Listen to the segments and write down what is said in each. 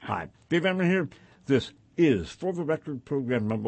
Hi, Dave Emmer here. This is For the Record program number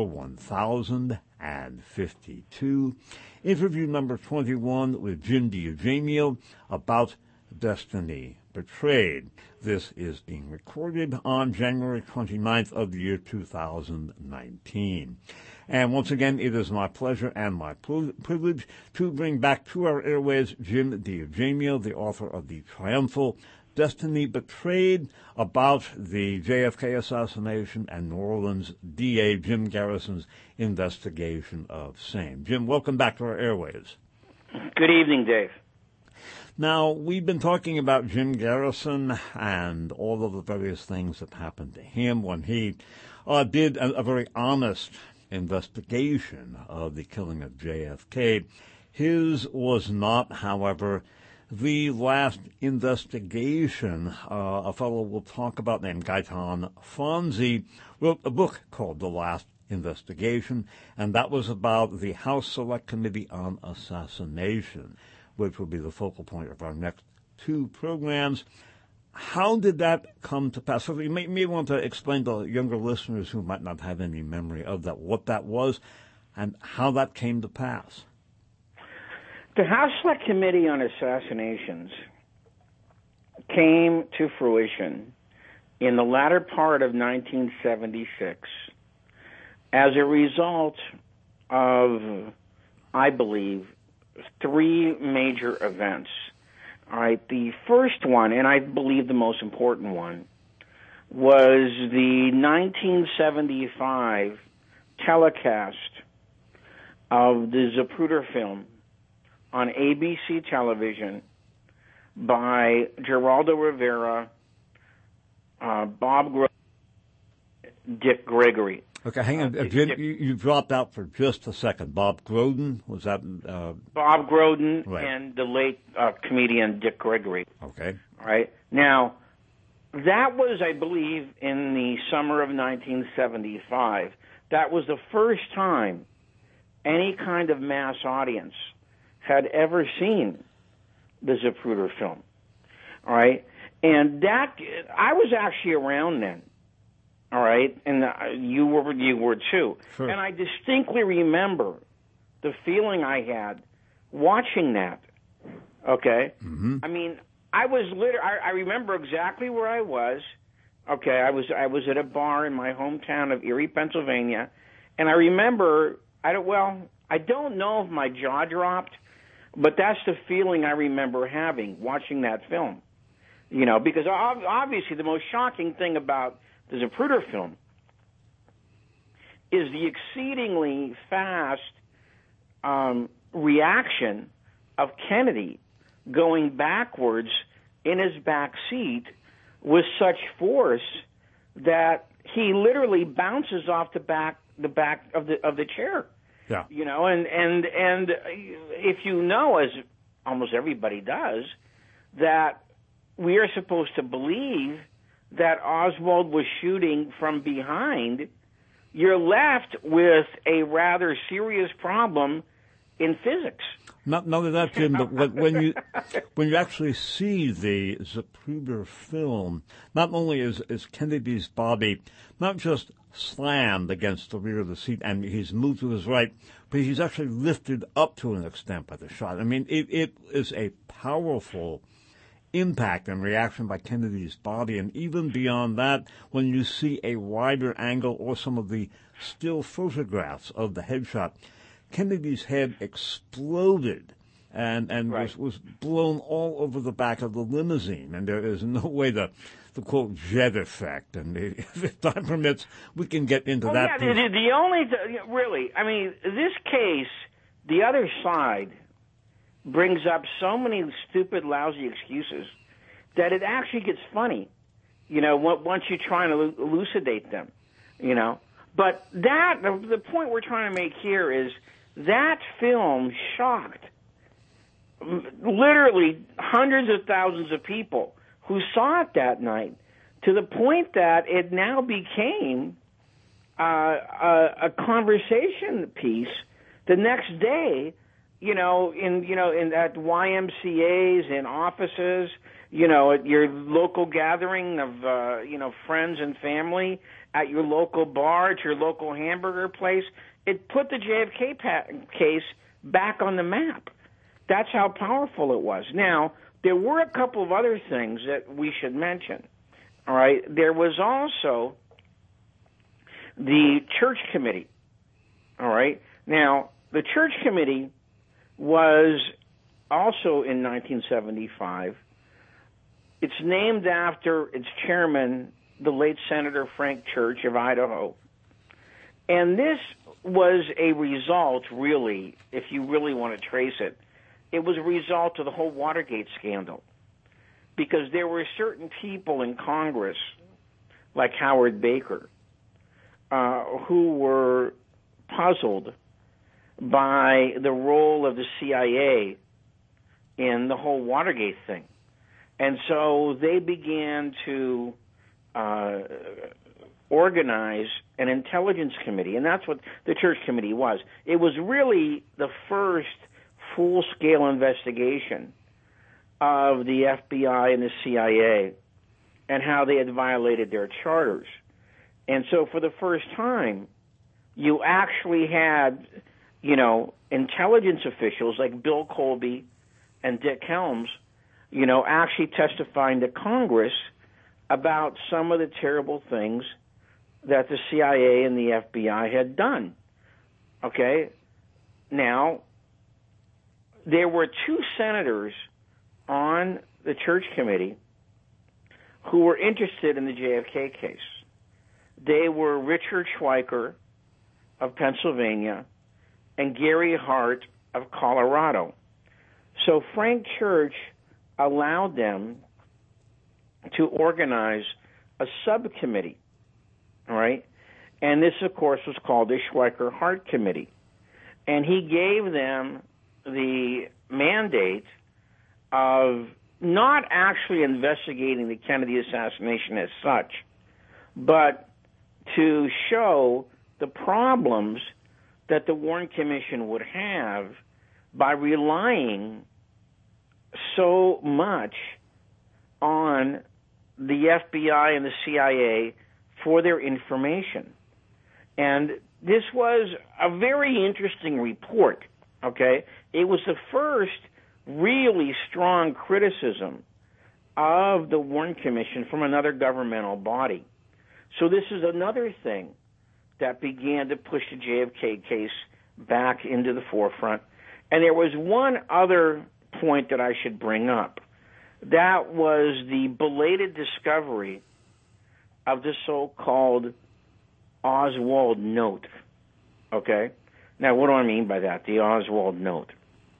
1052, interview number 21 with Jim DiEugenio about Destiny Betrayed. This is being recorded on January 29th of the year 2019. And once again, it is my pleasure and my privilege to bring back to our airways Jim DiEugenio, the author of the triumphal Destiny Betrayed, about the JFK assassination and New Orleans DA Jim Garrison's investigation of same. Jim, welcome back to our airways. Good evening, Dave. Now, we've been talking about Jim Garrison and all of the various things that happened to him when he did a very honest investigation of the killing of JFK. His was not, however, the last investigation. A fellow we'll talk about named Gaetan Fonzi wrote a book called The Last Investigation, and that was about the House Select Committee on Assassination, which will be the focal point of our next two programs. How did that come to pass? So you may want to explain to younger listeners who might not have any memory of that, what that was and how that came to pass. The House Select Committee on Assassinations came to fruition in the latter part of 1976 as a result of, I believe, three major events. All right, the first one, and I believe the most important one, was the 1975 telecast of the Zapruder film on ABC television by Geraldo Rivera, Bob Groden, Dick Gregory. Okay, hang on. Jim, you dropped out for just a second. Bob Groden, was that? Bob Groden, right. And the late comedian Dick Gregory. Okay. All right. Now, that was, I believe, in the summer of 1975. That was the first time any kind of mass audience had ever seen the Zapruder film. All right. And that, I was actually around then. All right, and you were too. Sure. And I distinctly remember the feeling I had watching that. Okay, mm-hmm. I mean, I remember exactly where I was. Okay, I was at a bar in my hometown of Erie, Pennsylvania, and I remember I don't know if my jaw dropped, but that's the feeling I remember having watching that film. You know, because obviously the most shocking thing about the Zapruder film is the exceedingly fast reaction of Kennedy going backwards in his back seat with such force that he literally bounces off the back of the chair. Yeah. You know, and if you know, as almost everybody does, that we are supposed to believe that Oswald was shooting from behind, you're left with a rather serious problem in physics. Not only that, Jim, but when you actually see the Zapruder film, not only is Kennedy's body not just slammed against the rear of the seat and he's moved to his right, but he's actually lifted up to an extent by the shot. I mean, it is a powerful impact and reaction by Kennedy's body, and even beyond that, when you see a wider angle or some of the still photographs of the headshot, Kennedy's head exploded and right. was blown all over the back of the limousine, and there is no way to quote jet effect. And if time permits, we can get into that. Yeah, really, I mean, this case, the other side brings up so many stupid, lousy excuses that it actually gets funny, you know, once you try and elucidate them, you know. But the point we're trying to make here is that film shocked literally hundreds of thousands of people who saw it that night, to the point that it now became a conversation piece the next day, in at YMCA's, in offices, at your local gathering of, friends and family, at your local bar, at your local hamburger place. It put the JFK case back on the map. That's how powerful it was. Now, there were a couple of other things that we should mention. All right. There was also the Church Committee. All right. Now, the Church Committee was also in 1975. It's named after its chairman, the late Senator Frank Church of Idaho. And this was a result, really, if you really want to trace it, it was a result of the whole Watergate scandal. Because there were certain people in Congress, like Howard Baker, who were puzzled by the role of the CIA in the whole Watergate thing. And so they began to organize an intelligence committee, and that's what the Church Committee was. It was really the first full-scale investigation of the FBI and the CIA and how they had violated their charters. And so for the first time, you actually had, intelligence officials like Bill Colby and Dick Helms, actually testifying to Congress about some of the terrible things that the CIA and the FBI had done. Okay? Now, there were two senators on the Church Committee who were interested in the JFK case. They were Richard Schweiker of Pennsylvania and Gary Hart of Colorado. So Frank Church allowed them to organize a subcommittee, all right? And this, of course, was called the Schweiker-Hart Committee. And he gave them the mandate of not actually investigating the Kennedy assassination as such, but to show the problems that the Warren Commission would have by relying so much on the FBI and the CIA for their information. And this was a very interesting report, okay? It was the first really strong criticism of the Warren Commission from another governmental body. So this is another thing that began to push the JFK case back into the forefront. And there was one other point that I should bring up. That was the belated discovery of the so-called Oswald note. Okay? Now, what do I mean by that, the Oswald note?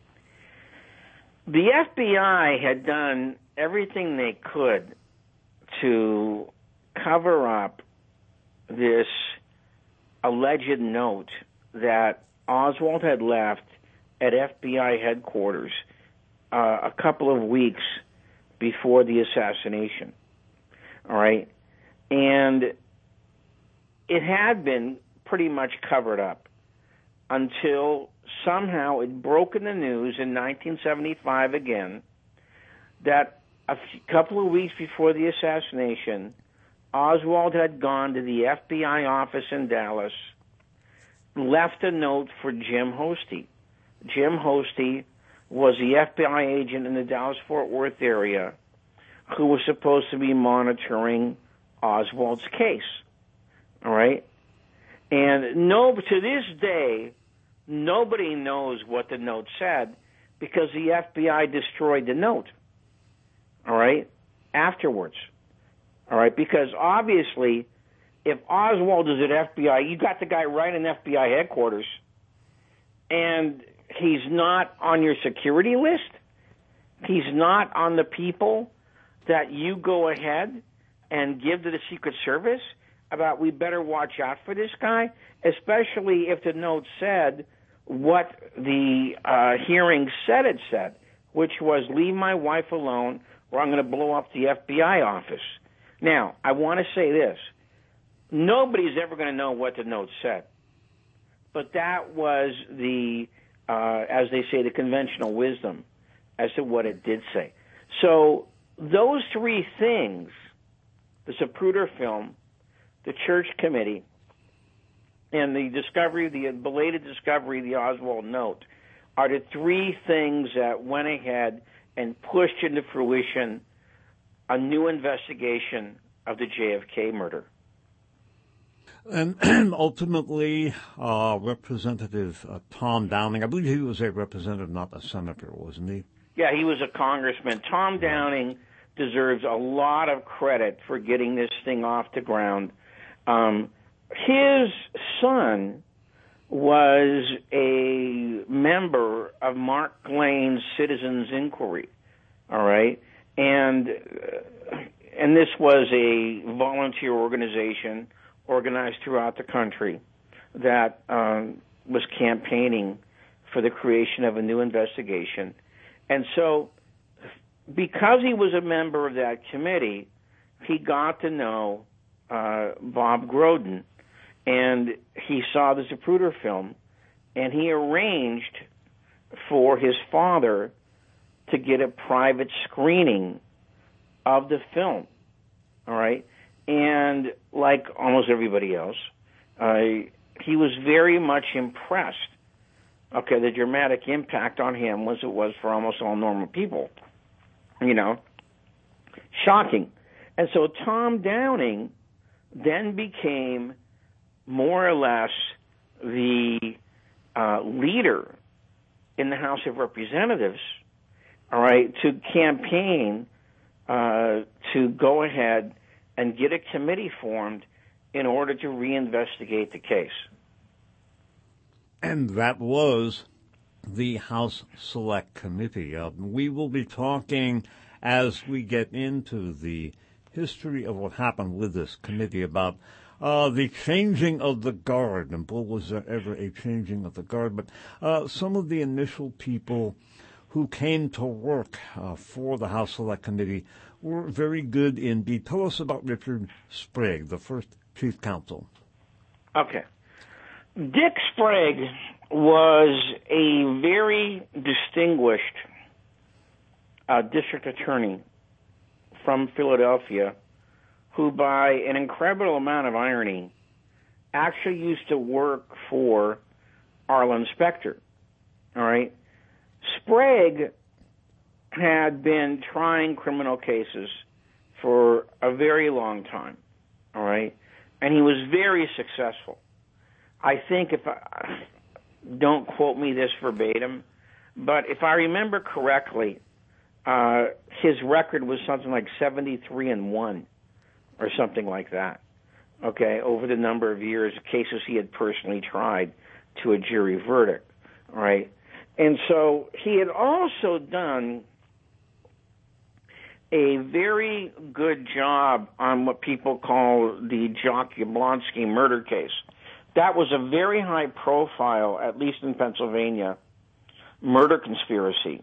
The FBI had done everything they could to cover up this alleged note that Oswald had left at FBI headquarters a couple of weeks before the assassination. All right? And it had been pretty much covered up until somehow it broke in the news in 1975 again that a couple of weeks before the assassination, Oswald had gone to the FBI office in Dallas, left a note for Jim Hosty. Jim Hosty was the FBI agent in the Dallas-Fort Worth area who was supposed to be monitoring Oswald's case. All right? And to this day, nobody knows what the note said because the FBI destroyed the note. All right? Afterwards. All right? Because obviously, if Oswald is at FBI, you got the guy right in FBI headquarters, and he's not on your security list. He's not on the people that you go ahead and give to the Secret Service about we better watch out for this guy, especially if the note said what the hearing said it said, which was leave my wife alone or I'm going to blow up the FBI office. Now, I want to say this. Nobody's ever going to know what the note said. But that was the, as they say, the conventional wisdom as to what it did say. So those three things, the Zapruder film, the Church Committee, and the belated discovery of the Oswald note, are the three things that went ahead and pushed into fruition a new investigation of the JFK murder. And ultimately, Representative Tom Downing, I believe he was a representative, not a senator, wasn't he? Yeah, he was a congressman. Tom Downing deserves a lot of credit for getting this thing off the ground. His son was a member of Mark Lane's Citizens Inquiry, all right? And this was a volunteer organization organized throughout the country that was campaigning for the creation of a new investigation. And so because he was a member of that committee, he got to know Bob Groden, and he saw the Zapruder film, and he arranged for his father to get a private screening of the film, all right? And like almost everybody else, he was very much impressed. Okay, the dramatic impact on him was it was for almost all normal people, you know. Shocking. And so Tom Downing then became more or less the leader in the House of Representatives, all right, to campaign to go ahead and get a committee formed in order to reinvestigate the case. And that was the House Select Committee. We will be talking as we get into the history of what happened with this committee about the changing of the guard, and boy, was there ever a changing of the guard, but some of the initial people who came to work for the House Select Committee were very good indeed. Tell us about Richard Sprague, the first chief counsel. Okay. Dick Sprague was a very distinguished district attorney from Philadelphia who, by an incredible amount of irony, actually used to work for Arlen Specter. All right? Sprague had been trying criminal cases for a very long time, all right? And he was very successful. I think don't quote me this verbatim, but if I remember correctly, his record was something like 73-1 or something like that, okay, over the number of years, cases he had personally tried to a jury verdict, all right? And so he had also done a very good job on what people call the Jock Yablonsky murder case. That was a very high profile, at least in Pennsylvania, murder conspiracy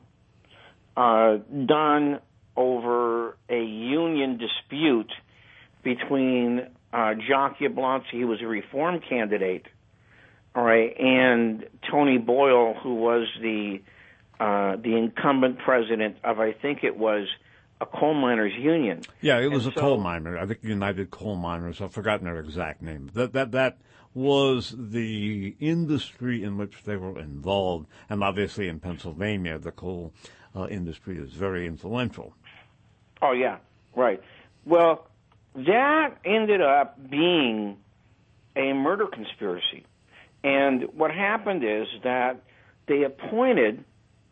done over a union dispute between Jock Yablonsky, who was a reform candidate, all right, and Tony Boyle, who was the incumbent president of, I think it was, a coal miners union. Yeah, it was coal miner. I think United Coal Miners. I've forgotten their exact name. That was the industry in which they were involved, and obviously in Pennsylvania, the coal industry is very influential. Oh yeah, right. Well, that ended up being a murder conspiracy, and what happened is that they appointed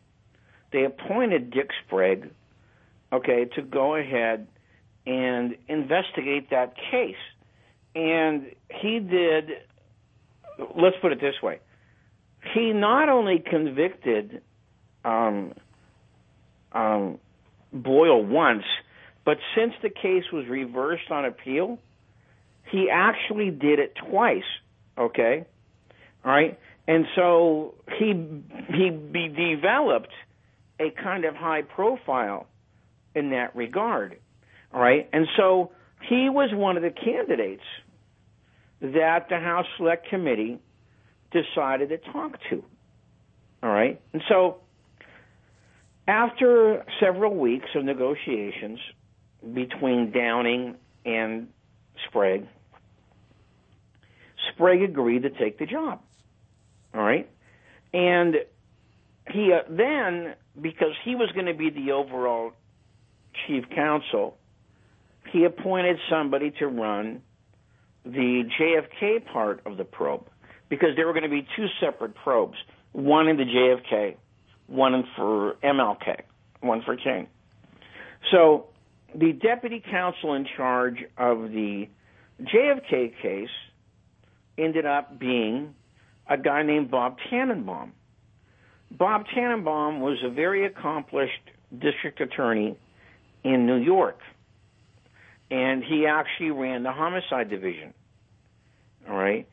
Dick Sprague, okay, to go ahead and investigate that case. And he did, let's put it this way, he not only convicted Boyle once, but since the case was reversed on appeal, he actually did it twice, okay? All right? And so he developed a kind of high profile in that regard, all right? And so he was one of the candidates that the House Select Committee decided to talk to, all right? And so After several weeks of negotiations between Downing and Sprague, Sprague agreed to take the job. All right? And he then, because he was going to be the overall chief counsel, he appointed somebody to run the JFK part of the probe, because there were going to be two separate probes, one into JFK, one for MLK, one for King. So the deputy counsel in charge of the JFK case ended up being a guy named Bob Tannenbaum. Bob Tannenbaum was a very accomplished district attorney in New York, and he actually ran the homicide division. All right,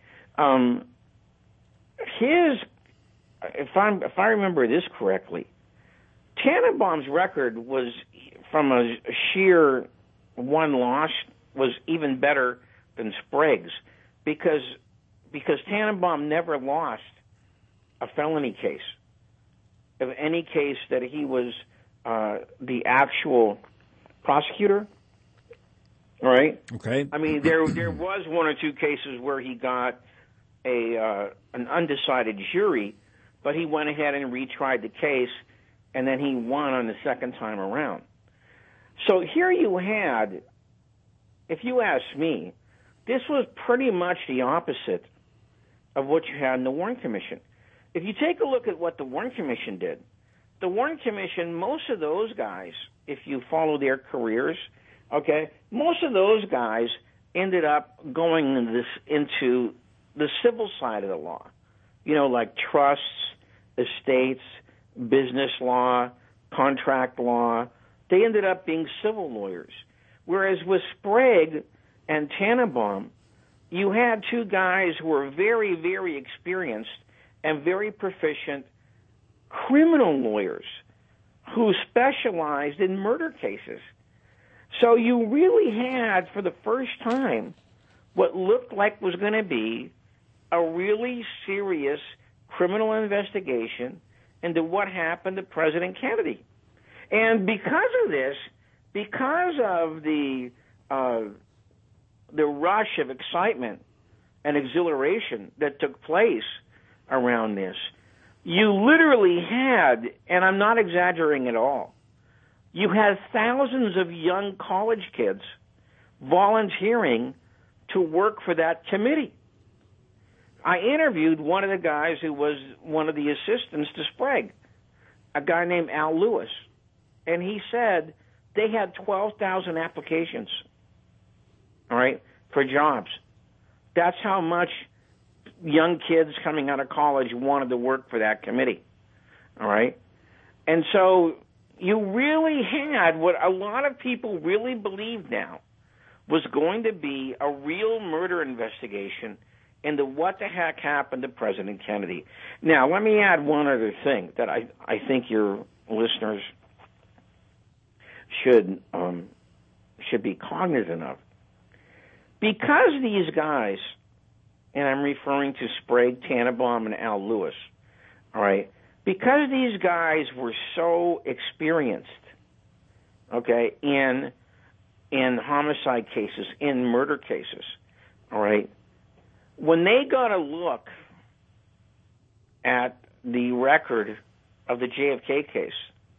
if I remember this correctly, Tannenbaum's record was, from a sheer one loss, was even better than Sprague's, because Tannenbaum never lost a felony case, of any case that he was the actual prosecutor. All right. Okay. I mean, there was one or two cases where he got an undecided jury, but he went ahead and retried the case, and then he won on the second time around. So here you had, if you ask me, this was pretty much the opposite of what you had in the Warren Commission. If you take a look at what the Warren Commission did, the Warren Commission, most of those guys, if you follow their careers, okay, most of those guys ended up going into the civil side of the law, like trusts, estates, business law, contract law. They ended up being civil lawyers. Whereas with Sprague and Tannenbaum, you had two guys who were very, very experienced and very proficient criminal lawyers who specialized in murder cases. So you really had, for the first time, what looked like was going to be a really serious criminal investigation into what happened to President Kennedy. And because of this, because of the rush of excitement and exhilaration that took place around this, you literally had, and I'm not exaggerating at all, you had thousands of young college kids volunteering to work for that committee. I interviewed one of the guys who was one of the assistants to Sprague, a guy named Al Lewis, and he said they had 12,000 applications, all right, for jobs. That's how much young kids coming out of college wanted to work for that committee, all right? And so you really had what a lot of people really believe now was going to be a real murder investigation into what the heck happened to President Kennedy. Now, let me add one other thing that I think your listeners should be cognizant of. Because these guys, and I'm referring to Sprague, Tannenbaum, and Al Lewis, all right, because these guys were so experienced, okay, in homicide cases, in murder cases, all right, when they got a look at the record of the JFK case,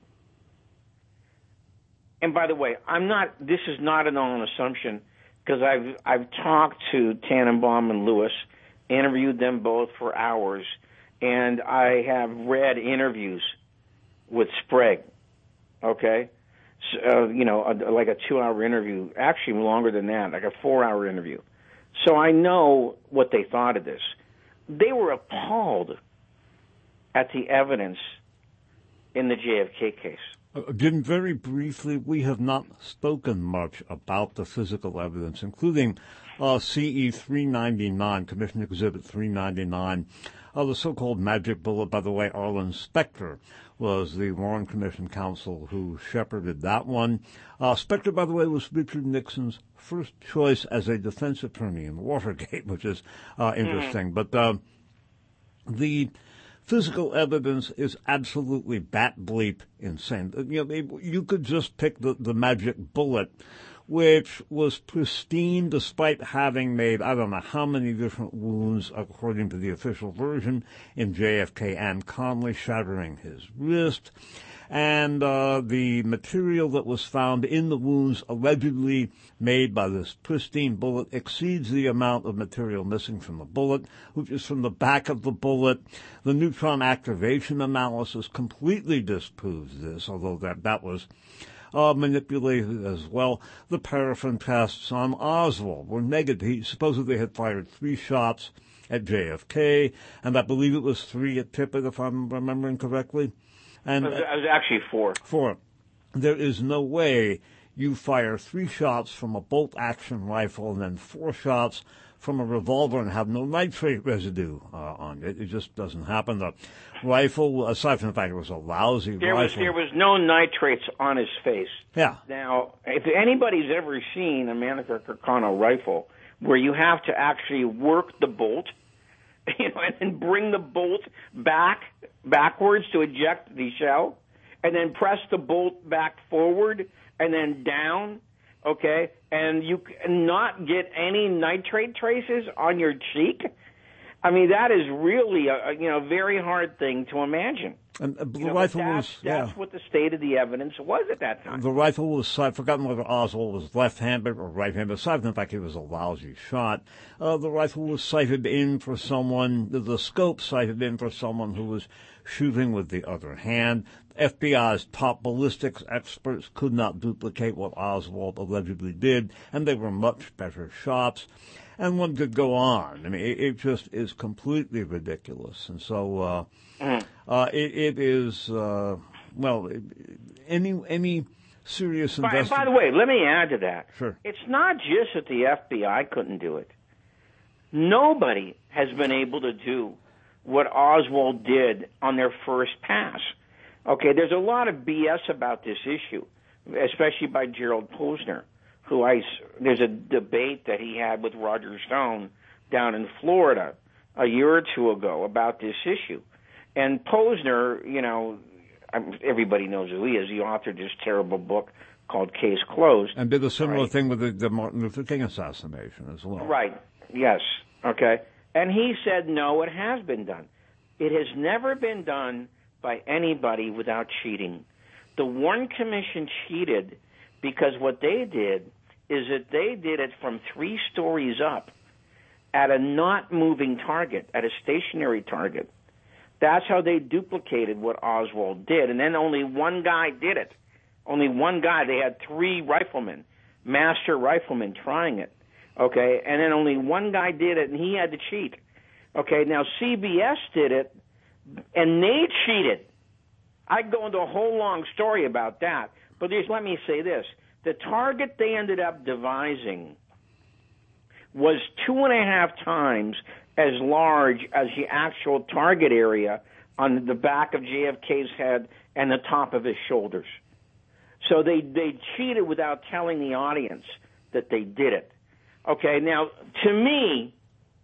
and by the way, this is not an all assumption, because I've talked to Tannenbaum and Lewis, interviewed them both for hours, and I have read interviews with Sprague, okay? So, like a 2-hour interview, actually longer than that, like a 4-hour interview. So I know what they thought of this. They were appalled at the evidence in the JFK case. Again, very briefly, we have not spoken much about the physical evidence, including CE 399, Commission Exhibit 399, the so-called magic bullet. By the way, Arlen Specter was the Warren Commission counsel who shepherded that one. Specter, by the way, was Richard Nixon's first choice as a defense attorney in Watergate, which is interesting. But the physical evidence is absolutely bat bleep insane. You could just pick the magic bullet, which was pristine despite having made I don't know how many different wounds, according to the official version, in JFK and Connally, shattering his wrist. And the material that was found in the wounds allegedly made by this pristine bullet exceeds the amount of material missing from the bullet, which is from the back of the bullet. The neutron activation analysis completely disproves this, although that was manipulated as well. The paraffin tests on Oswald were negative. He supposedly had fired 3 shots at JFK, and I believe it was 3 at Tippit, if I'm remembering correctly. And it was actually 4. 4. There is no way you fire 3 shots from a bolt-action rifle and then 4 shots from a revolver and have no nitrate residue on it. It just doesn't happen. The rifle, aside from the fact it was a lousy rifle. There was no nitrates on his face. Yeah. Now, if anybody's ever seen a Mannlicher Carcano rifle where you have to actually work the bolt, and then bring the bolt backwards to eject the shell, and then press the bolt back forward and then down, okay, and you cannot get any nitrate traces on your cheek. I mean, that is really a very hard thing to imagine. And the rifle that's what the state of the evidence was at that time. The rifle was, I've forgotten whether Oswald was left-handed or right-handed. Aside from the fact he was a lousy shot, the rifle was sighted in for someone, the scope sighted in for someone who was shooting with the other hand. FBI's top ballistics experts could not duplicate what Oswald allegedly did, and they were much better shots. And one could go on. I mean, it just is completely ridiculous. And so it is, any serious investigation. By the way, let me add to that. Sure. It's not just that the FBI couldn't do it. Nobody has been able to do what Oswald did on their first pass. Okay, there's a lot of BS about this issue, especially by Gerald Posner, there's a debate that he had with Roger Stone down in Florida a year or 2 ago about this issue. And Posner, everybody knows who he is. He authored this terrible book called Case Closed. And did a similar thing with the Martin Luther King assassination as well. Right, yes, okay. And he said, no, it has been done. It has never been done by anybody without cheating. The Warren Commission cheated because what they did is that they did it from 3 stories up at a not moving target, at a stationary target. That's how they duplicated what Oswald did. And then only one guy did it. Only one guy. They had 3 riflemen, master riflemen, trying it. Okay? And then only one guy did it, and he had to cheat. Okay? Now, CBS did it, and they cheated. I'd go into a whole long story about that. But just let me say this. The target they ended up devising was 2.5 times as large as the actual target area on the back of JFK's head and the top of his shoulders. So they cheated without telling the audience that they did it. Okay, now, to me,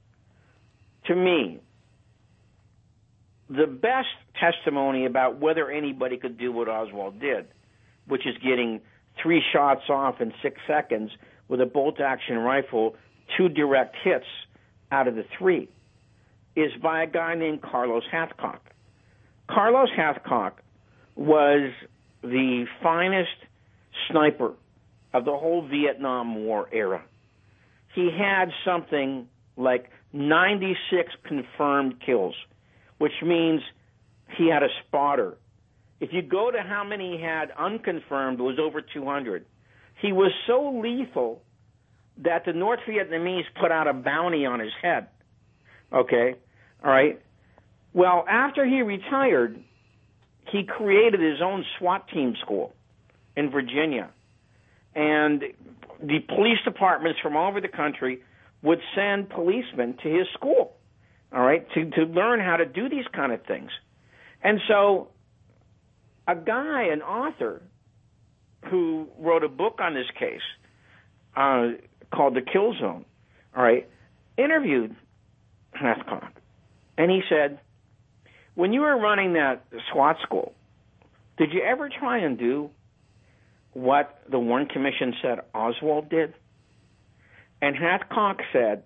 the best testimony about whether anybody could do what Oswald did, which is getting 3 shots off in 6 seconds with a bolt-action rifle, 2 direct hits out of the 3, is by a guy named Carlos Hathcock. Carlos Hathcock was the finest sniper of the whole Vietnam War era. He had something like 96 confirmed kills, which means he had a spotter. If you go to how many he had unconfirmed, it was over 200. He was so lethal that the North Vietnamese put out a bounty on his head. Okay? All right? Well, after he retired, he created his own SWAT team school in Virginia. And the police departments from all over the country would send policemen to his school, all right, to learn how to do these kind of things. And so a guy, an author, who wrote a book on this case called The Kill Zone, all right, interviewed Hathcock. And he said, when you were running that SWAT school, did you ever try and do what the Warren Commission said Oswald did? And Hathcock said,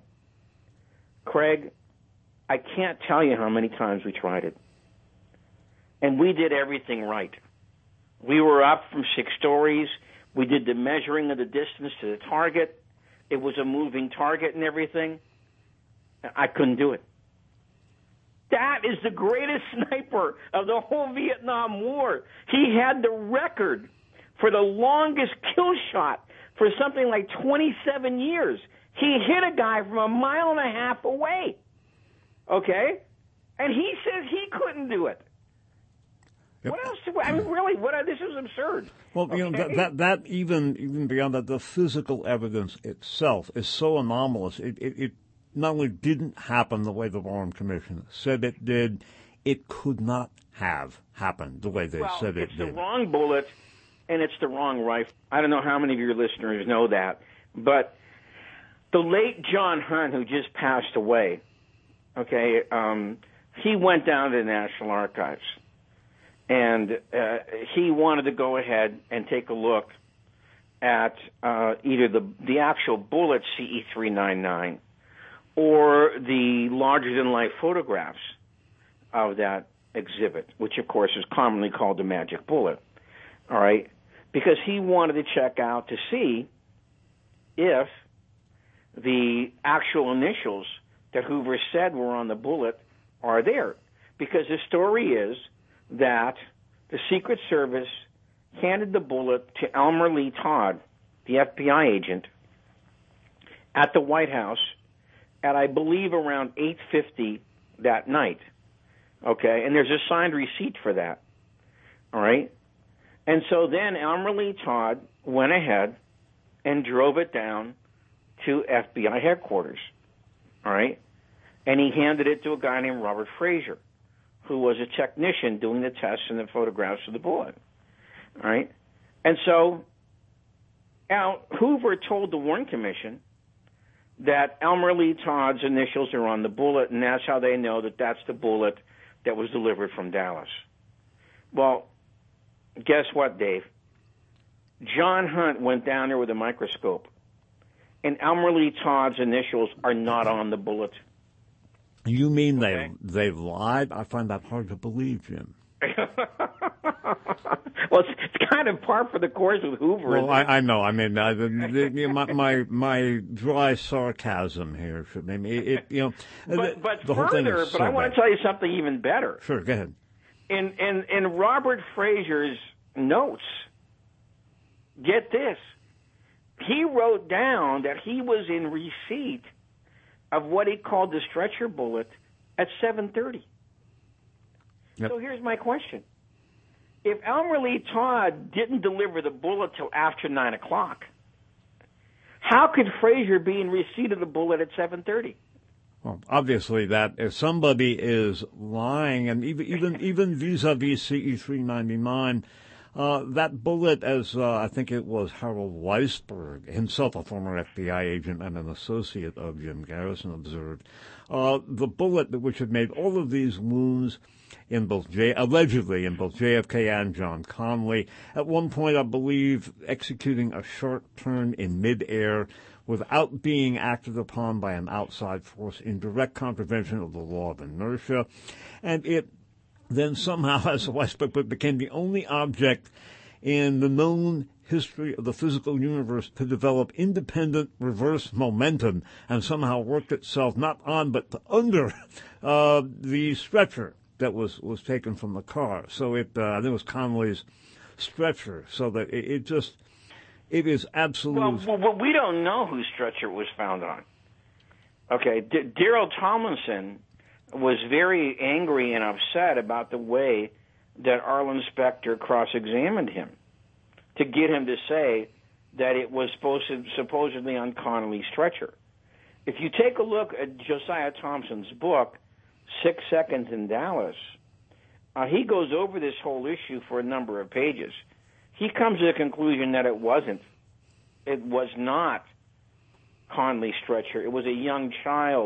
Craig, I can't tell you how many times we tried it. And we did everything right. We were up from 6 stories. We did the measuring of the distance to the target. It was a moving target and everything. I couldn't do it. That is the greatest sniper of the whole Vietnam War. He had the record for the longest kill shot for something like 27 years. He hit a guy from 1.5 miles away. Okay? And he says he couldn't do it. Yep. What else? I mean, really, this is absurd. Well, okay? you know, that even beyond that, the physical evidence itself is so anomalous. It not only didn't happen the way the Warren Commission said it did, it could not have happened the way they said it did. It's the wrong bullet, and it's the wrong rifle. I don't know how many of your listeners know that, but the late John Hunt, who just passed away, okay, he went down to the National Archives, and he wanted to go ahead and take a look at either the actual bullet CE-399 or the larger-than-life photographs of that exhibit, which, of course, is commonly called the magic bullet, all right? Because he wanted to check out to see if the actual initials that Hoover said were on the bullet are there. Because the story is that the Secret Service handed the bullet to Elmer Lee Todd, the FBI agent, at the White House at, I believe, around 8:50 that night. Okay? And there's a signed receipt for that. All right? And so then Elmer Lee Todd went ahead and drove it down to FBI headquarters. All right? And he handed it to a guy named Robert Frazier, who was a technician doing the tests and the photographs of the bullet. All right? And so Hoover told the Warren Commission that Elmer Lee Todd's initials are on the bullet, and that's how they know that that's the bullet that was delivered from Dallas. Well, guess what, Dave? John Hunt went down there with a microscope, and Elmer Lee Todd's initials are not on the bullet. You mean they've lied? I find that hard to believe, Jim. Well, it's kind of par for the course with Hoover. Well, I know. I mean, my dry sarcasm here should make me. But the whole thing is so I want to tell you something even better. Sure, go ahead. In Robert Frazier's notes, get this, he wrote down that he was in receipt of what he called the stretcher bullet at 7:30. Yep. So here's my question. If Elmer Lee Todd didn't deliver the bullet till after 9 o'clock, how could Frazier be in receipt of the bullet at 7:30? Well, obviously that if somebody is lying, and even vis-a-vis CE-399, that bullet, as I think it was Harold Weisberg, himself a former FBI agent and an associate of Jim Garrison, observed, the bullet which had made all of these wounds allegedly in both JFK and John Connally, at one point, I believe, executing a sharp turn in midair without being acted upon by an outside force in direct contravention of the law of inertia, and it then somehow, as Weisberg became the only object in the known history of the physical universe to develop independent reverse momentum and somehow worked itself not on but under the stretcher that was taken from the car. So I think it was Connally's stretcher. So that it is absolute. Well, we don't know whose stretcher it was found on. Okay, Daryl Tomlinson was very angry and upset about the way that Arlen Specter cross-examined him to get him to say that it was supposedly on Connally's stretcher. If you take a look at Josiah Thompson's book, 6 Seconds in Dallas, he goes over this whole issue for a number of pages. He comes to the conclusion that it was not Connally's stretcher. It was a young child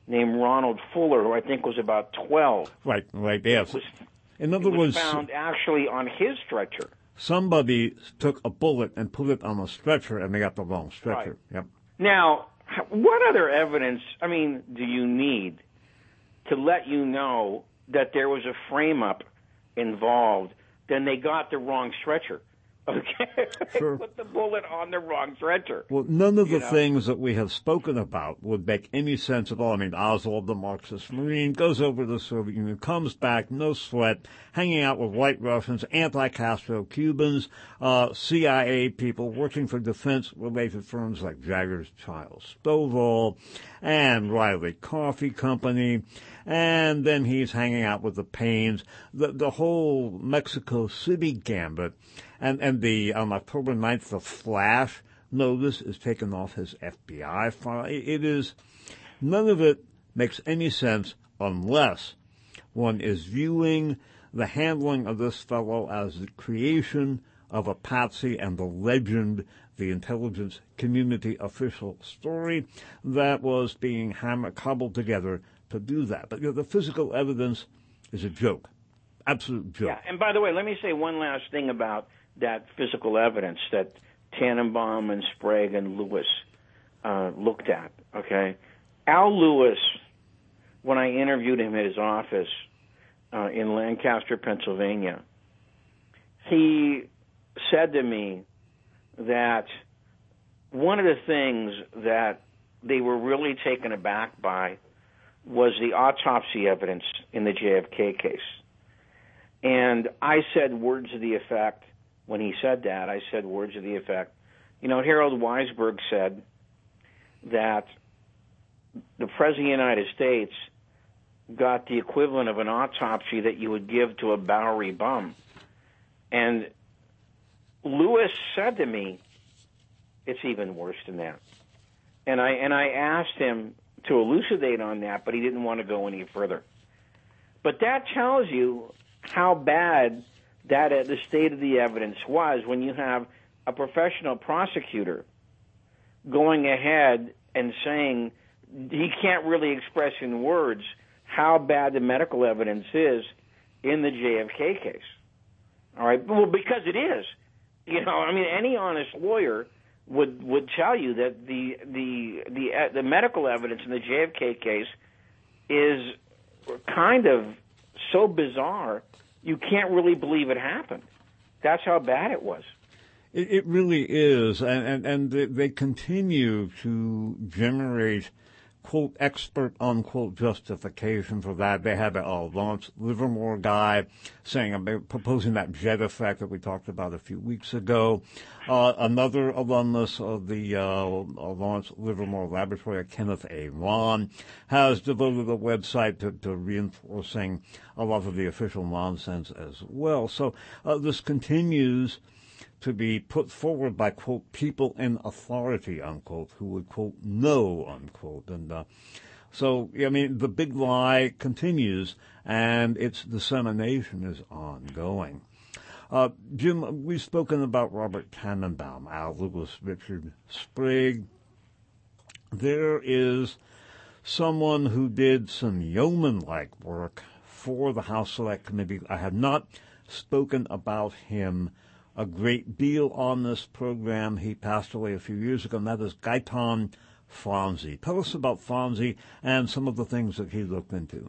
named Ronald Fuller, who I think was about 12. Right, yes. In other words, found actually on his stretcher. Somebody took a bullet and put it on a stretcher, and they got the wrong stretcher. Right. Yep. Now, what other evidence, do you need to let you know that there was a frame-up involved, then they got the wrong stretcher? Okay, sure. Put the bullet on the wrong stretcher. Well, none of the things that we have spoken about would make any sense at all. Oswald, the Marxist Marine, goes over to the Soviet Union, comes back, no sweat, hanging out with white Russians, anti-Castro Cubans, CIA people working for defense-related firms like Jaggers Chiles Stovall and Riley Coffee Company. And then he's hanging out with the Paynes, the whole Mexico City gambit. And on October 9th, the flash notice is taken off his FBI file. None of it makes any sense unless one is viewing the handling of this fellow as the creation of a patsy and the legend, the intelligence community official story that was being cobbled together to do that. But the physical evidence is a joke, absolute joke. Yeah, and by the way, let me say one last thing about that physical evidence that Tannenbaum and Sprague and Lewis looked at, okay? Al Lewis, when I interviewed him at his office in Lancaster, Pennsylvania, he said to me that one of the things that they were really taken aback by was the autopsy evidence in the JFK case. And I said words to the effect, when he said that, I said words to the effect, Harold Weisberg said that the President of the United States got the equivalent of an autopsy that you would give to a Bowery bum. And Lewis said to me, it's even worse than that. And I asked him to elucidate on that, but he didn't want to go any further. But that tells you how bad the state of the evidence was when you have a professional prosecutor going ahead and saying he can't really express in words how bad the medical evidence is in the JFK case. All right? Well, because it is. Any honest lawyer would tell you that the medical evidence in the JFK case is kind of so bizarre you can't really believe it happened. That's how bad it was. It really is, and they continue to generate, quote, expert, unquote, justification for that. They had a Lawrence Livermore guy proposing that jet effect that we talked about a few weeks ago. Another alumnus of the Lawrence Livermore Laboratory, Kenneth A. Ron, has devoted a website to reinforcing a lot of the official nonsense as well. So this continues to be put forward by, quote, people in authority, unquote, who would, quote, know, unquote. And the big lie continues, and its dissemination is ongoing. Jim, we've spoken about Robert Tannenbaum, Al Lewis, Richard Sprague. There is someone who did some yeoman-like work for the House Select Committee. I have not spoken about him a great deal on this program. He passed away a few years ago, and that is Gaitan Fonzi. Tell us about Fonzi and some of the things that he looked into.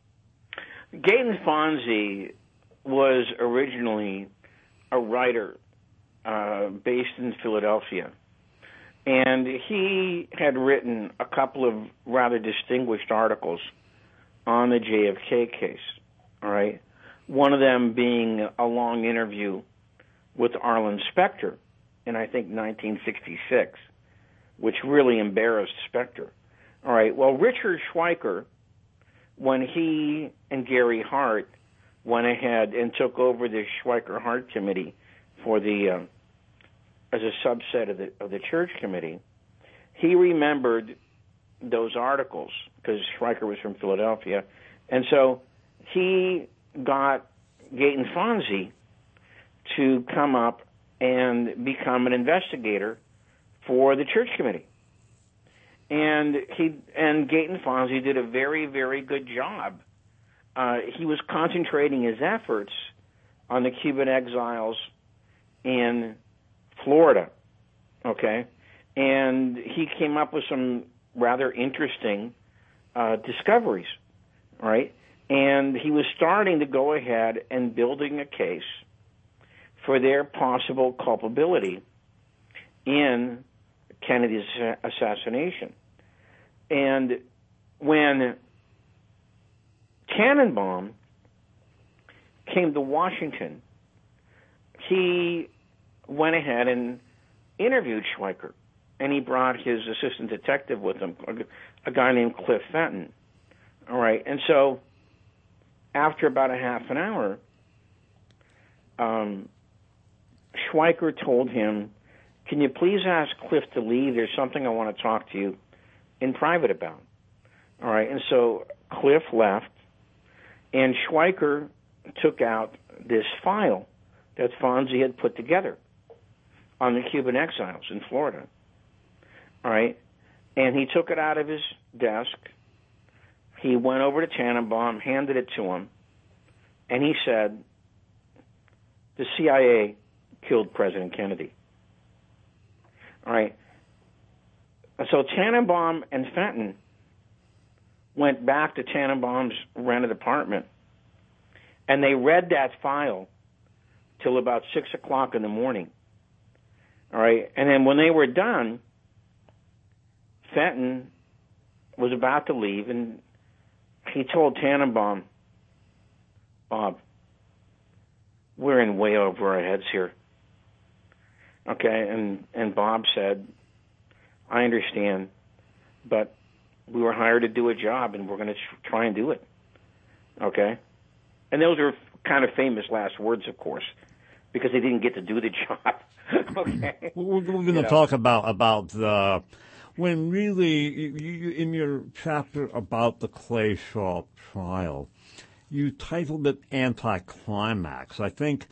Gaitan Fonzi was originally a writer based in Philadelphia, and he had written a couple of rather distinguished articles on the JFK case, all right? One of them being a long interview with Arlen Specter in, I think, 1966, which really embarrassed Specter. All right, well, Richard Schweiker, when he and Gary Hart went ahead and took over the Schweiker-Hart Committee for as a subset of the Church Committee, he remembered those articles because Schweiker was from Philadelphia, and so he got Gaitan Fonzi to come up and become an investigator for the Church Committee. And Gaeton Fonzi did a very, very good job. He was concentrating his efforts on the Cuban exiles in Florida, okay? And he came up with some rather interesting discoveries, right? And he was starting to go ahead and building a case for their possible culpability in Kennedy's assassination. And when Tannenbaum came to Washington, he went ahead and interviewed Schweiker, and he brought his assistant detective with him, a guy named Cliff Fenton. All right, and so after about a half an hour, Schweiker told him, "Can you please ask Cliff to leave? There's something I want to talk to you in private about." All right, and so Cliff left, and Schweiker took out this file that Fonzi had put together on the Cuban exiles in Florida. All right, and he took it out of his desk. He went over to Tannenbaum, handed it to him, and he said, "The CIA killed President Kennedy." All right. So Tannenbaum and Fenton went back to Tannenbaum's rented apartment, and they read that file till about 6 o'clock in the morning. All right. And then when they were done, Fenton was about to leave, and he told Tannenbaum, "Bob, we're in way over our heads here." Okay, and Bob said, "I understand, but we were hired to do a job, and we're going to try and do it." Okay? And those are kind of famous last words, of course, because they didn't get to do the job. Okay? We're going to talk about the... When really, you, in your chapter about the Clay Shaw trial, you titled it Anticlimax. I think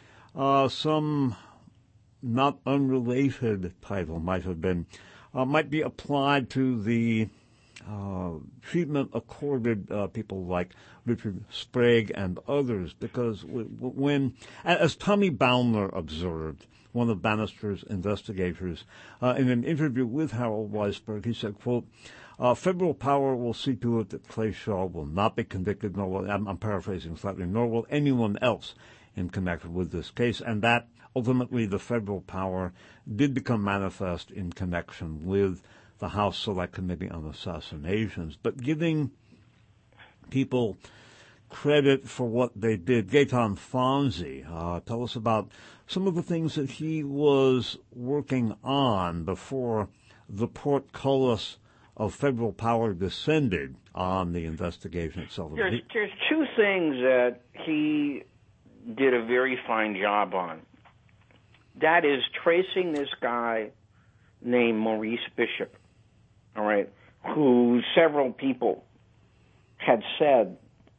some not unrelated title might be applied to the treatment accorded people like Richard Sprague and others, because when, as Tommy Baumer observed, one of Bannister's investigators, in an interview with Harold Weisberg, he said, quote, "Federal power will see to it that Clay Shaw will not be convicted, nor will, I'm paraphrasing slightly, nor will anyone else in connection with this case," and that ultimately the federal power did become manifest in connection with the House Select Committee on Assassinations. But giving people credit for what they did, Gaeton Fonzi, tell us about some of the things that he was working on before the portcullis of federal power descended on the investigation itself. There's two things that he did a very fine job on. That is tracing this guy named Maurice Bishop, all right, who several people had said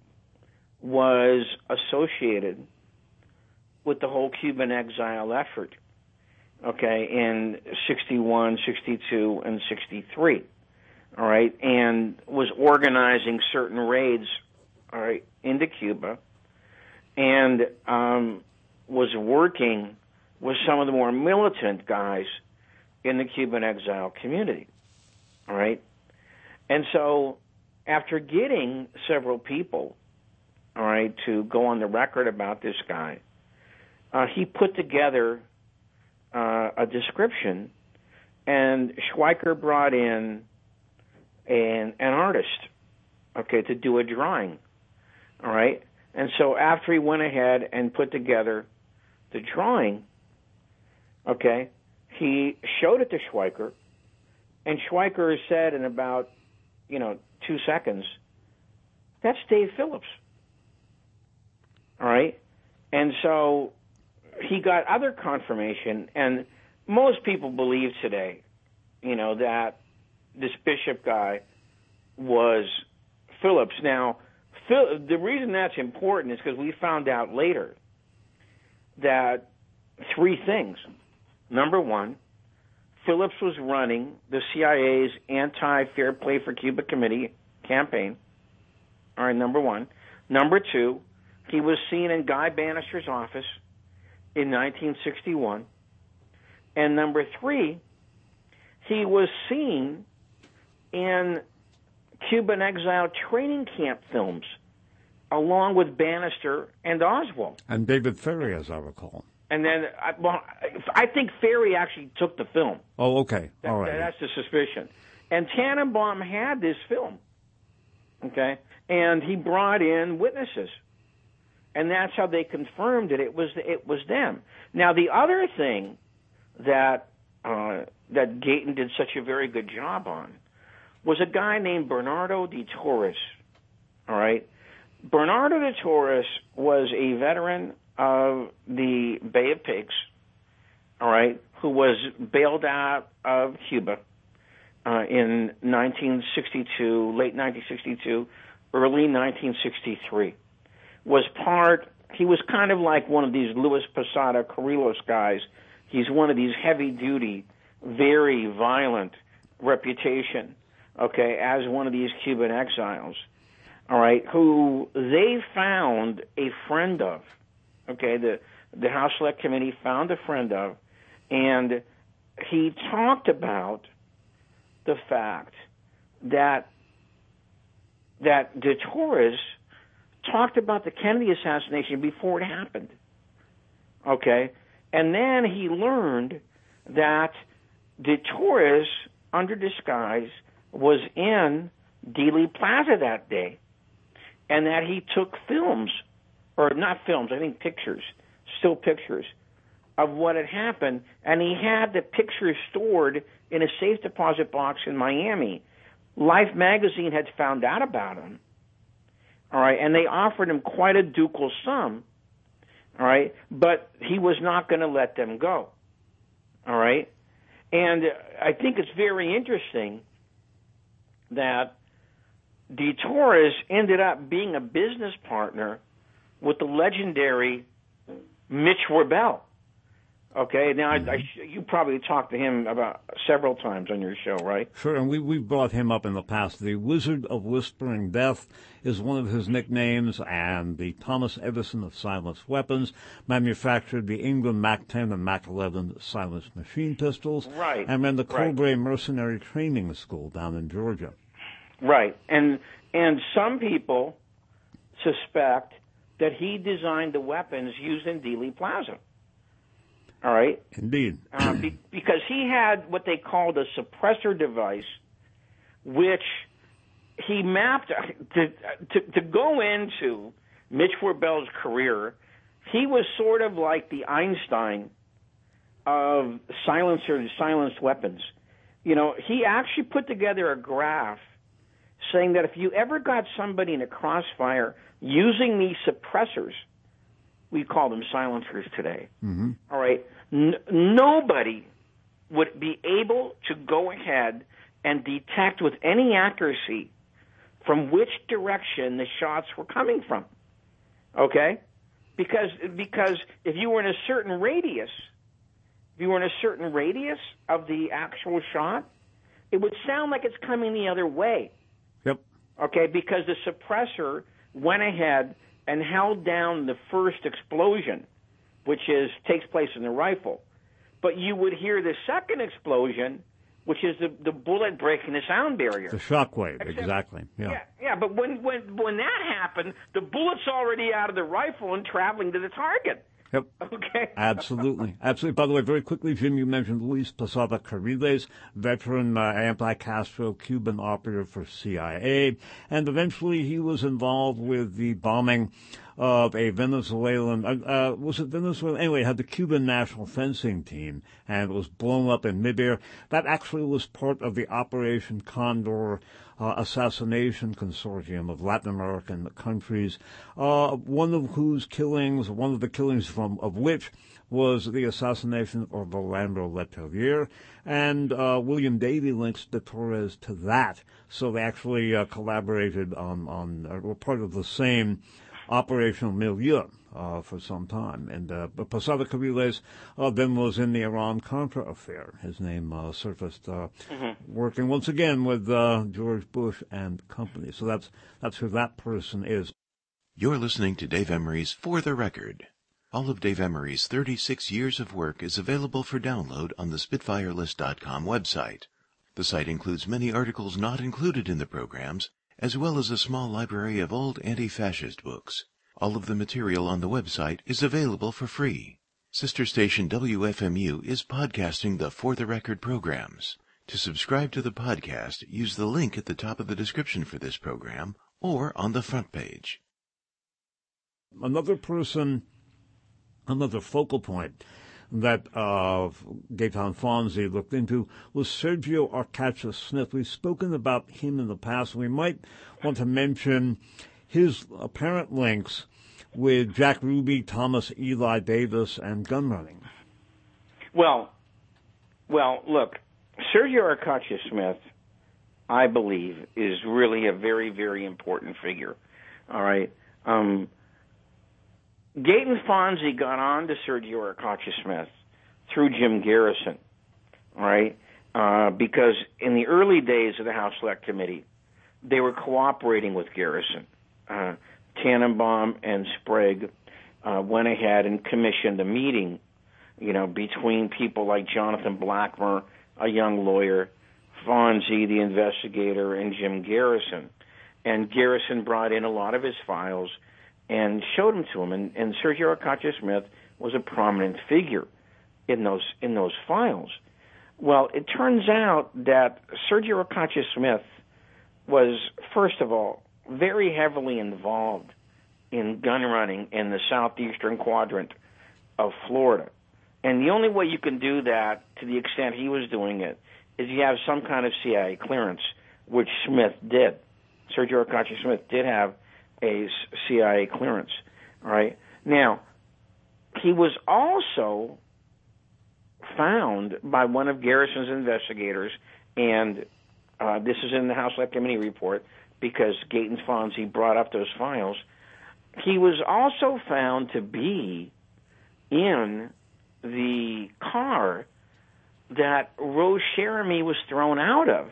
was associated with the whole Cuban exile effort, okay, in 61, 62, and 63, all right, and was organizing certain raids, all right, into Cuba, and was working with some of the more militant guys in the Cuban exile community, all right? And so after getting several people, all right, to go on the record about this guy, he put together a description, and Schweiker brought in an artist, okay, to do a drawing, all right? And so after he went ahead and put together the drawing, okay, he showed it to Schweiker, and Schweiker said in about, 2 seconds, "That's Dave Phillips." All right? And so he got other confirmation, and most people believe today, that this Bishop guy was Phillips. Now, the reason that's important is because we found out later that three things. Number one, Phillips was running the CIA's anti-Fair Play for Cuba Committee campaign. All right, number one. Number two, he was seen in Guy Bannister's office in 1961. And number three, he was seen in Cuban exile training camp films, along with Bannister and Oswald. And David Ferrie, as I recall. And then, I think Ferrie actually took the film. Oh, okay. All right. That's the suspicion. And Tannenbaum had this film, okay? And he brought in witnesses. And that's how they confirmed it. It was them. Now, the other thing that Gayton did such a very good job on was a guy named Bernardo de Torres, all right? Bernardo de Torres was a veteran of the Bay of Pigs, all right, who was bailed out of Cuba in 1962, late 1962, early 1963. He was kind of like one of these Luis Posada Carrilos guys. He's one of these heavy-duty, very violent reputation, okay, as one of these Cuban exiles, all right, who they found a friend of, okay, the House Select Committee found a friend of, and he talked about the fact that de Torres talked about the Kennedy assassination before it happened, okay? And then he learned that de Torres, under disguise, was in Dealey Plaza that day, and that he took films, or not films, I think pictures, still pictures, of what had happened, and he had the pictures stored in a safe deposit box in Miami. Life magazine had found out about him, all right, and they offered him quite a ducal sum, all right, but he was not going to let them go, all right? And I think it's very interesting that de Torres ended up being a business partner with the legendary Mitch Warbel. Okay, now you probably talked to him about several times on your show, right? Sure, and we've brought him up in the past. The Wizard of Whispering Death is one of his nicknames, and the Thomas Edison of silenced weapons, manufactured the Ingram MAC-10 and MAC-11 silenced machine pistols, right? And ran the Cobray Mercenary Training School down in Georgia. Right, and some people suspect that he designed the weapons used in Dealey Plaza. All right? Indeed. Because he had what they called a suppressor device, which he mapped to go into Mitch Warbel's career. He was sort of like the Einstein of silenced weapons. You know, he actually put together a graph saying that if you ever got somebody in a crossfire using these suppressors, we call them silencers today, all right, nobody would be able to go ahead and detect with any accuracy from which direction the shots were coming from, okay? Because if you were in a certain radius, of the actual shot, it would sound like it's coming the other way. Yep. Okay, because the suppressor went ahead and held down the first explosion, which takes place in the rifle. But you would hear the second explosion, which is the bullet breaking the sound barrier. The shockwave, exactly. Yeah. But when that happened, the bullet's already out of the rifle and traveling to the target. Yep. Okay. Absolutely. By the way, very quickly, Jim, you mentioned Luis Posada Carriles, veteran anti-Castro Cuban operative for CIA, and eventually he was involved with the bombing of a Venezuelan, was it Venezuela? Anyway, it had the Cuban national fencing team, and it was blown up in midair. That actually was part of the Operation Condor assassination consortium of Latin American countries, one of the killings of which was the assassination of Orlando Letelier, and William Davey links de Torres to that. So they actually collaborated were part of the same operational milieu for some time. And Posada Cabriles then was in the Iran-Contra affair. His name surfaced working once again with George Bush and company. So that's who that person is. You're listening to Dave Emery's For the Record. All of Dave Emery's 36 years of work is available for download on the SpitfireList.com website. The site includes many articles not included in the programs, as well as a small library of old anti-fascist books. All of the material on the website is available for free. Sister station WFMU is podcasting the For the Record programs. To subscribe to the podcast, use the link at the top of the description for this program or on the front page. Another focal point that Gaetan Fonzi looked into was Sergio Arcachis Smith. We've spoken about him in the past. We might want to mention his apparent links with Jack Ruby, Thomas Eli Davis, and gun running. Well, look, Sergio Arcachis Smith, I believe, is really a very, very important figure. All right. Gaetan Fonzi got on to Sergio Arcachis Smith through Jim Garrison, all right, because in the early days of the House Select Committee, they were cooperating with Garrison. Tannenbaum and Sprague went ahead and commissioned a meeting, between people like Jonathan Blackmer, a young lawyer, Fonzi, the investigator, and Jim Garrison. And Garrison brought in a lot of his files and showed them to him. And Sergio Arcachis Smith was a prominent figure in those files. Well, it turns out that Sergio Arcachis Smith was, first of all, very heavily involved in gun running in the southeastern quadrant of Florida. And the only way you can do that, to the extent he was doing it, is you have some kind of CIA clearance, which Smith did. Sergio Arcachis Smith did have a CIA clearance. All right. Now, he was also found by one of Garrison's investigators, and this is in the House Select Committee report because Gaetan Fonzi brought up those files. He was also found to be in the car that Rose Cherami was thrown out of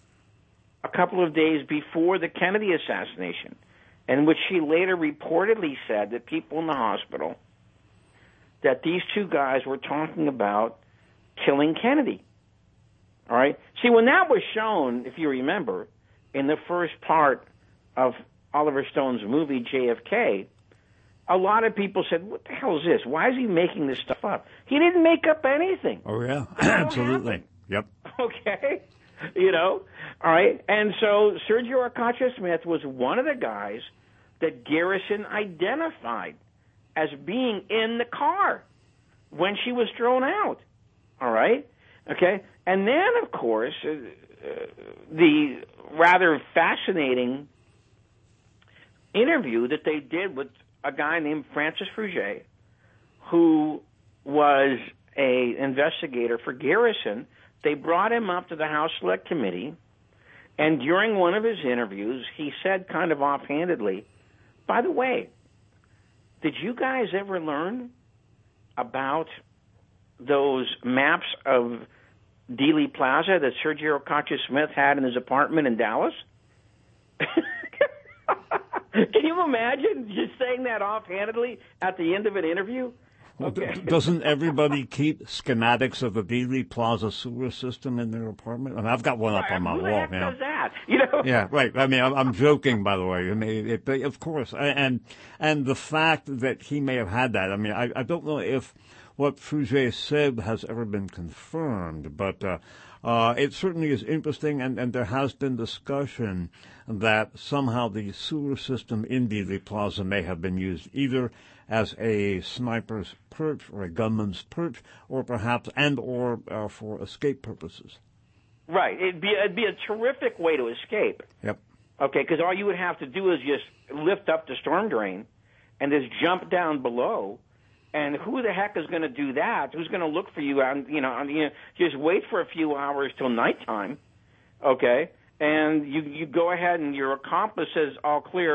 a couple of days before the Kennedy assassination, in which she later reportedly said that people in the hospital, that these two guys were talking about killing Kennedy. All right? See, when that was shown, if you remember, in the first part of Oliver Stone's movie, JFK, a lot of people said, what the hell is this? Why is he making this stuff up? He didn't make up anything. Oh, yeah, absolutely. Yep. Okay? All right? And so Sergio Arcachis Smith was one of the guys that Garrison identified as being in the car when she was thrown out. All right? Okay? And then, of course, the rather fascinating interview that they did with a guy named Francis Frugier, who was an investigator for Garrison. They brought him up to the House Select Committee, and during one of his interviews, he said kind of offhandedly, by the way, did you guys ever learn about those maps of Dealey Plaza that Sergio Arcachis Smith had in his apartment in Dallas? Can you imagine just saying that offhandedly at the end of an interview? Well, doesn't everybody keep schematics of the Dealey Plaza sewer system in their apartment? I mean, I've got one up on my wall. Who the heck does that? Yeah, right. I mean, I'm joking, by the way. I mean, of course, and the fact that he may have had that. I mean, I don't know if what Frugier said has ever been confirmed, but it certainly is interesting, and there has been discussion that somehow the sewer system in Dealey Plaza may have been used either as a sniper's perch or a gunman's perch, or perhaps or for escape purposes. Right. It'd be a terrific way to escape. Yep. Okay, because all you would have to do is just lift up the storm drain and just jump down below. And who the heck is going to do that? Who's going to look for you? Just wait for a few hours till nighttime, okay? And you go ahead and your accomplice says all clear,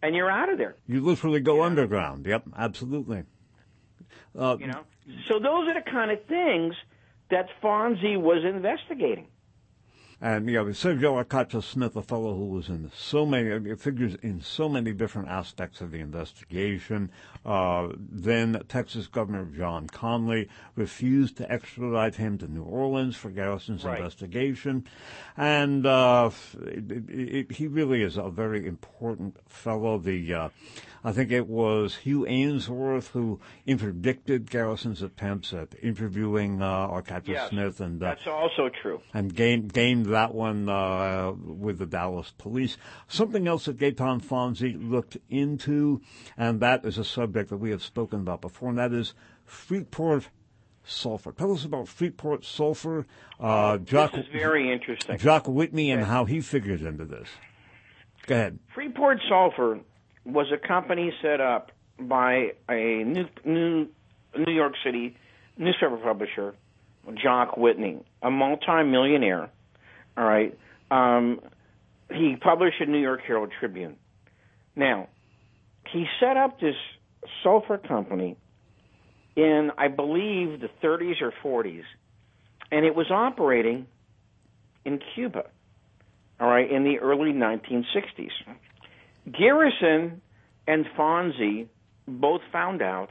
and you're out of there. You literally go underground. Yep, absolutely. So those are the kind of things that Fonzie was investigating. And, Sergio Arcacha Smith, a fellow who was in figures in so many different aspects of the investigation. Then Texas Governor John Conley refused to extradite him to New Orleans for Garrison's investigation. And he really is a very important fellow. I think it was Hugh Ainsworth who interdicted Garrison's attempts at interviewing Arcacha Smith. And that's also true. And gained that one with the Dallas police. Something else that Gaetan Fonzi looked into, and that is a subject that we have spoken about before, and that is Freeport sulfur. Tell us about Freeport sulfur. This is very interesting. Jock Whitney and how he figured into this. Go ahead. Freeport Sulfur was a company set up by a New York City newspaper publisher, Jock Whitney, a multi-millionaire. All right. He published a New York Herald Tribune. Now, he set up this sulfur company in, I believe, the 30s or 40s, and it was operating in Cuba, all right, in the early 1960s. Garrison and Fonzie both found out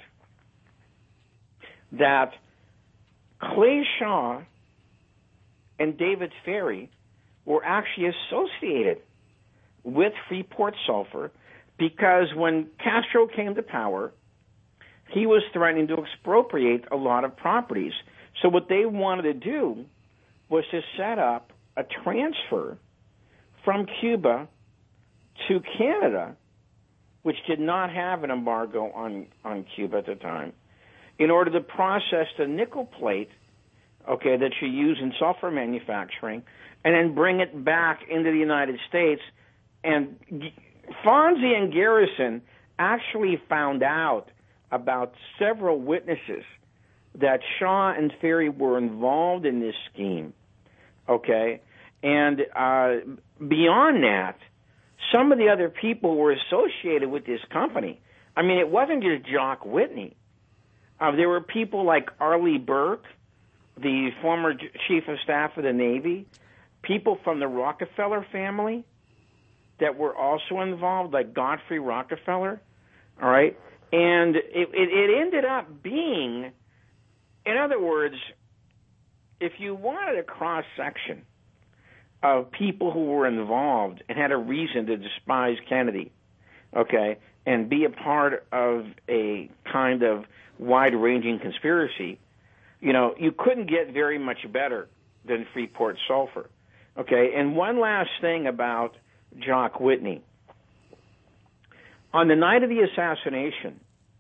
that Clay Shaw and David Ferry were actually associated with Freeport Sulfur because when Castro came to power, he was threatening to expropriate a lot of properties. So what they wanted to do was to set up a transfer from Cuba to Canada, which did not have an embargo on Cuba at the time, in order to process the nickel plate, okay, that you use in sulfur manufacturing, and then bring it back into the United States. And Fonzie and Garrison actually found out about several witnesses that Shaw and Ferry were involved in this scheme, okay? And beyond that, some of the other people were associated with this company. I mean, it wasn't just Jock Whitney. There were people like Arleigh Burke, the former chief of staff of the Navy, people from the Rockefeller family that were also involved, like Godfrey Rockefeller, all right? And it ended up being, in other words, if you wanted a cross-section of people who were involved and had a reason to despise Kennedy, okay, and be a part of a kind of wide-ranging conspiracy, you couldn't get very much better than Freeport Sulfur, okay? And one last thing about Jock Whitney. On the night of the assassination,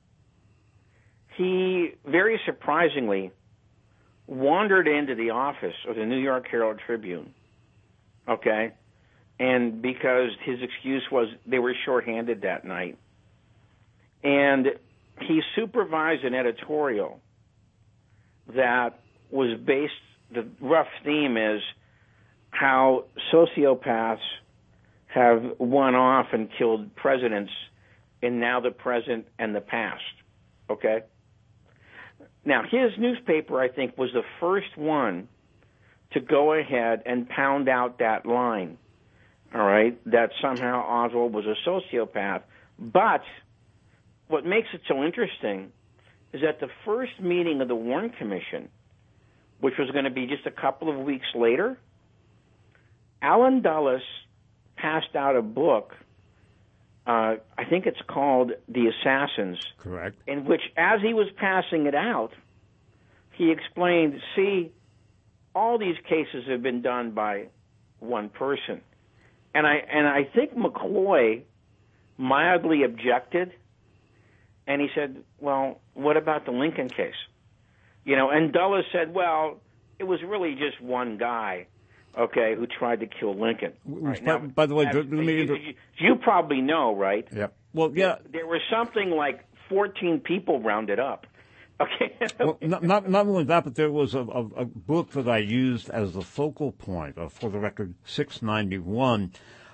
he very surprisingly wandered into the office of the New York Herald Tribune, okay? And because his excuse was they were shorthanded that night. And he supervised an editorial that was based, the rough theme is how sociopaths have won off and killed presidents in now the present and the past, okay? Now, his newspaper, I think, was the first one to go ahead and pound out that line, all right, that somehow Oswald was a sociopath. But what makes it so interesting is that the first meeting of the Warren Commission, which was going to be just a couple of weeks later, Allen Dulles passed out a book, I think it's called The Assassins. Correct. In which, as he was passing it out, he explained, see, all these cases have been done by one person. And I think McCloy mildly objected, and he said, well, what about the Lincoln case? And Dulles said, well, it was really just one guy, okay, who tried to kill Lincoln. Right. Now, by the way, you probably know, right? Yeah. Well, yeah. There was something like 14 people rounded up. Okay. Well, not only that, but there was a book that I used as the focal point, for the record, 691,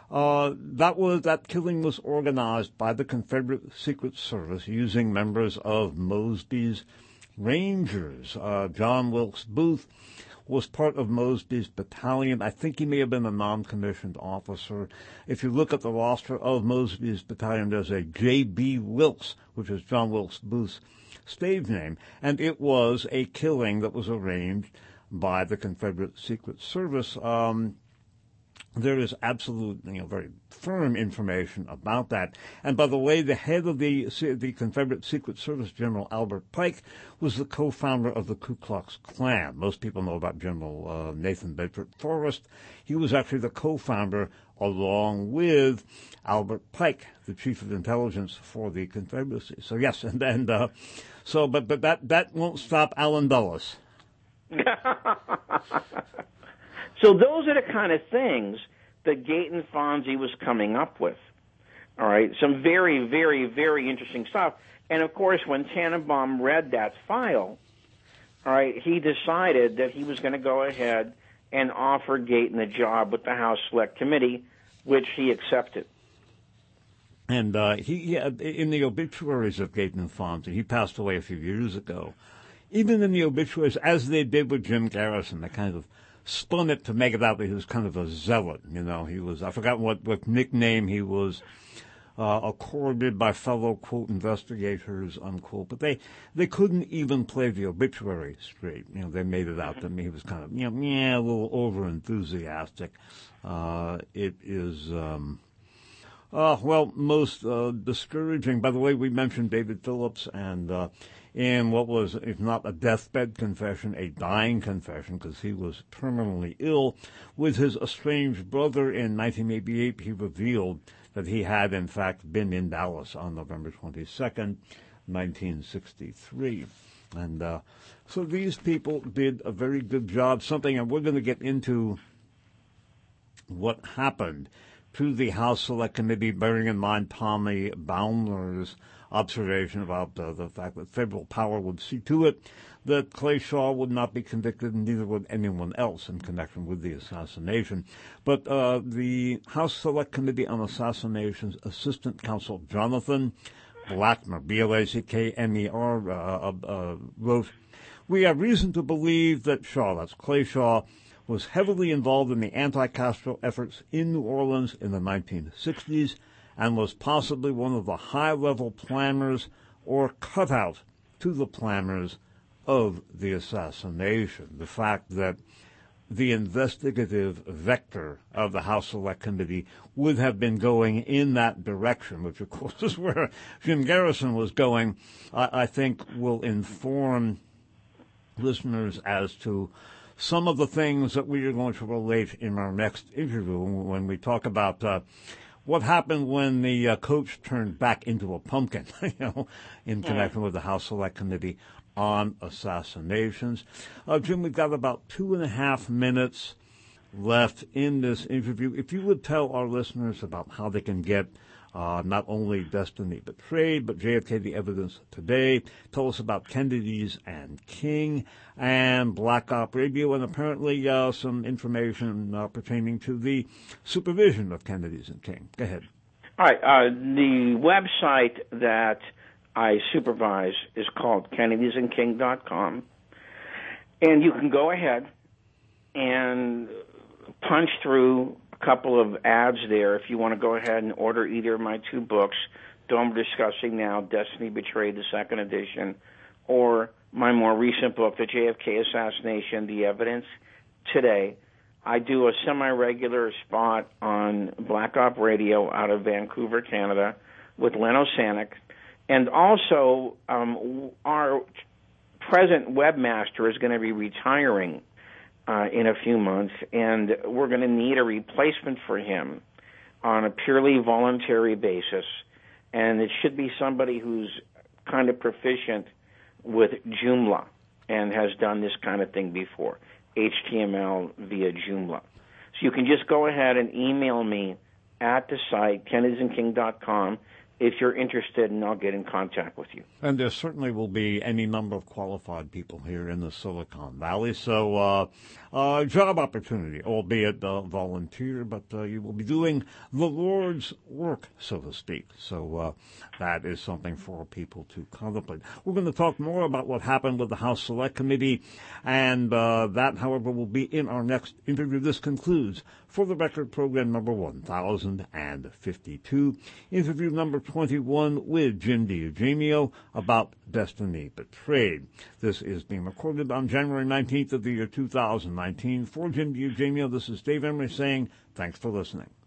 That killing was organized by the Confederate Secret Service using members of Mosby's Rangers. John Wilkes Booth was part of Mosby's battalion. I think he may have been a non-commissioned officer. If you look at the roster of Mosby's battalion, there's a J.B. Wilkes, which is John Wilkes Booth's stage name, and it was a killing that was arranged by the Confederate Secret Service. There is absolute, very firm information about that. And by the way, the head of the Confederate Secret Service, General Albert Pike, was the co-founder of the Ku Klux Klan. Most people know about General Nathan Bedford Forrest. He was actually the co-founder, along with Albert Pike, the chief of intelligence for the Confederacy. So yes, but that won't stop Allen Dulles. So those are the kind of things that Gaten Fonzie was coming up with. All right, some very, very, very interesting stuff. And, of course, when Tannenbaum read that file, all right, he decided that he was going to go ahead and offer Gaten a job with the House Select Committee, which he accepted. And in the obituaries of Gaten Fonzie, he passed away a few years ago. Even in the obituaries, as they did with Jim Garrison, they kind of spun it to make it out that he was kind of a zealot. He was, I forgot what nickname he was accorded by fellow, quote, investigators, unquote. But they couldn't even play the obituary straight. They made it out that he was kind of, a little over-enthusiastic. It is, most discouraging. By the way, we mentioned David Phillips, and in what was, if not a deathbed confession, a dying confession, because he was terminally ill. With his estranged brother in 1988, he revealed that he had, in fact, been in Dallas on November 22nd, 1963. And so these people did a very good job, and we're going to get into what happened to the House Select Committee, bearing in mind Tommy Baumler's observation about the fact that federal power would see to it that Clay Shaw would not be convicted, and neither would anyone else in connection with the assassination. But the House Select Committee on Assassinations Assistant Counsel Jonathan Blackmer, Blackmer, wrote, "We have reason to believe that Shaw, that's Clay Shaw, was heavily involved in the anti-Castro efforts in New Orleans in the 1960s and was possibly one of the high-level planners or cutout to the planners of the assassination." The fact that the investigative vector of the House Select Committee would have been going in that direction, which, of course, is where Jim Garrison was going, I think will inform listeners as to some of the things that we are going to relate in our next interview when we talk about what happened when the coach turned back into a pumpkin, in connection with the House Select Committee on Assassinations. Jim, we've got about 2.5 minutes left in this interview. If you would tell our listeners about how they can get not only Destiny Betrayed, but JFK, The Evidence Today. Tell us about Kennedy's and King and Black Op Radio, and apparently some information pertaining to the supervision of Kennedy's and King. Go ahead. All right. The website that I supervise is called kennedysandking.com, and you can go ahead and punch through a couple of ads there if you want to go ahead and order either of my two books, Dome Discussing Now, Destiny Betrayed, the second edition, or my more recent book, The JFK Assassination, The Evidence Today. I do a semi-regular spot on Black Op Radio out of Vancouver, Canada, with Leno Sanek. And also, our present webmaster is going to be retiring in a few months, and we're going to need a replacement for him on a purely voluntary basis. And it should be somebody who's kind of proficient with Joomla and has done this kind of thing before, HTML via Joomla. So you can just go ahead and email me at the site, kennedysandking.com, if you're interested, and I'll get in contact with you. And there certainly will be any number of qualified people here in the Silicon Valley. So, job opportunity, albeit volunteer, but you will be doing the Lord's work, so to speak. So that is something for people to contemplate. We're going to talk more about what happened with the House Select Committee, and that, however, will be in our next interview. This concludes For the Record program number 1052, interview number 21 with Jim DiEugimio about Destiny Betrayed. This is being recorded on January 19th of the year 2019. For Jim DiEugimio, this is Dave Emery saying thanks for listening.